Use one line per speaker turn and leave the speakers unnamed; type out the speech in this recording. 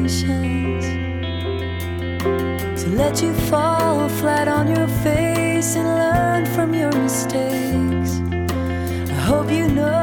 patience to let you fall flat on your face and learn from your mistakes. I hope you know